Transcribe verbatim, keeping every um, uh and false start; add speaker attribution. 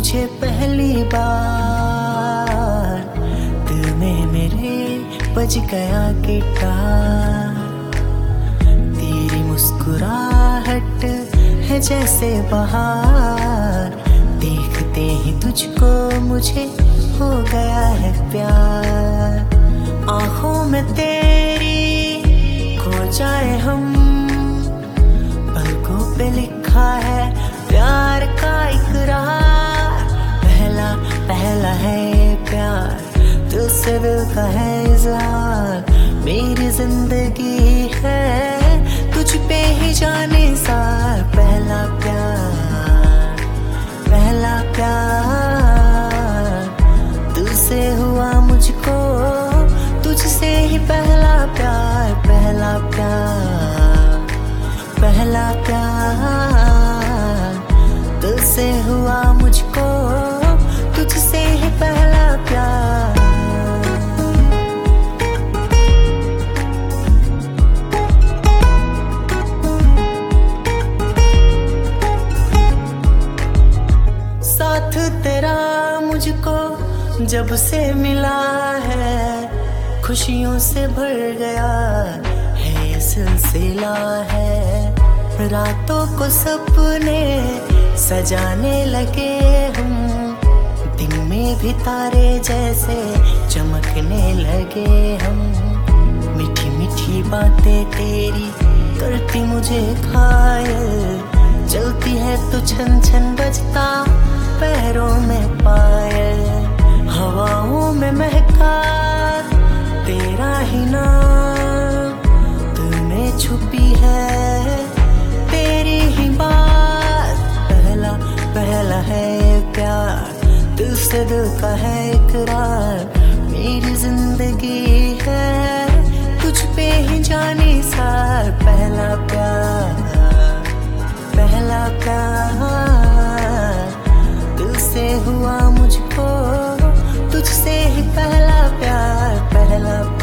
Speaker 1: तुझे पहली बार दिल में मेरे बज गया गिटार। तेरी मुस्कुराहट है जैसे बहार, देखते ही तुझको मुझे हो गया है प्यार। आँखों में तेरी खो जाए हम, पलकों पे लिखा है प्यार का इकरार। पहला पहला है ये प्यार, तुझसे दिल का है इज़हार। मेरी जिंदगी है तुझ पे ही जाने सार। पहला प्यार पहला प्यार तुझसे हुआ मुझको, तुझसे ही पहला प्यार। पहला प्यार पहला प्यार तुझसे हुआ मुझको, तुझसे ही पहला प्यार। साथ तेरा मुझको जब से मिला है, खुशियों से भर गया है ये सिलसिला है। रातों को सपने सजाने लगे हम, दिन में भी तारे जैसे चमकने लगे हम। मीठी मीठी बातें तेरी करती मुझे घायल, चलती है तो छन छन बजता पैरों में पायल। हवाओं में महका तेरा ही नाम, दिल में छुपी है तेरी ही बात। पहला पहला है ये प्यार, दिल से दिल का है इकरार। मेरी जिंदगी है तुझ पे ही जाने सार। पहला प्यार पहला प्यार तुझसे हुआ मुझको, तुझसे ही पहला प्यार। पहला